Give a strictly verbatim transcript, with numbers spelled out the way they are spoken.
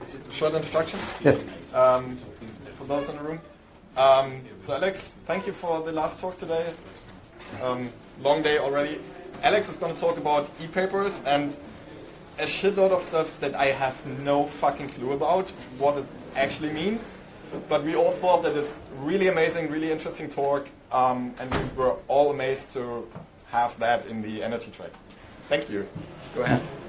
short introduction? Yes. Um, for those in the room. Um, so Alex, thank you for the last talk today. Um, long day already. Alex is going to talk about e-papers and a shitload of stuff that I have no fucking clue about what it actually means. But we all thought that it's really amazing, really interesting talk, um, and we were all amazed to have that in the energy track. Thank you. Go ahead.